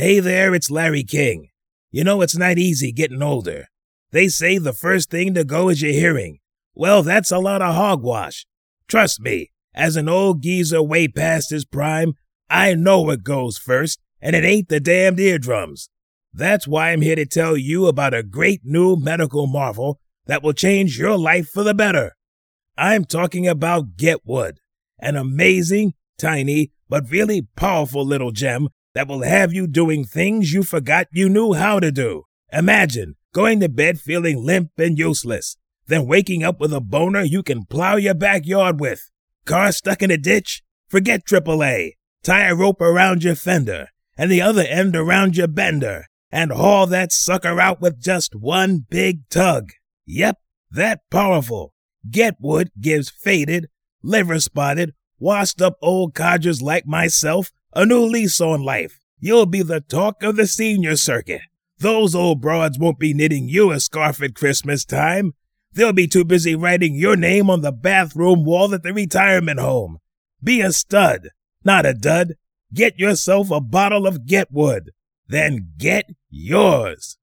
Hey there, it's Larry King. You know, it's not easy getting older. They say the first thing to go is your hearing. Well, that's a lot of hogwash. Trust me, as an old geezer way past his prime, I know what goes first, and it ain't the damned eardrums. That's why I'm here to tell you about a great new medical marvel that will change your life for the better. I'm talking about Getwood, an amazing, tiny, but really powerful little gem that will have you doing things you forgot you knew how to do. Imagine going to bed feeling limp and useless, then waking up with a boner you can plow your backyard with. Car stuck in a ditch? Forget AAA. Tie a rope around your fender and the other end around your bender and haul that sucker out with just one big tug. Yep, that powerful. Getwood gives faded, liver-spotted, washed-up old codgers like myself a new lease on life. You'll be the talk of the senior circuit. Those old broads won't be knitting you a scarf at Christmas time. They'll be too busy writing your name on the bathroom wall at the retirement home. Be a stud, not a dud. Get yourself a bottle of Getwood. Then get yours.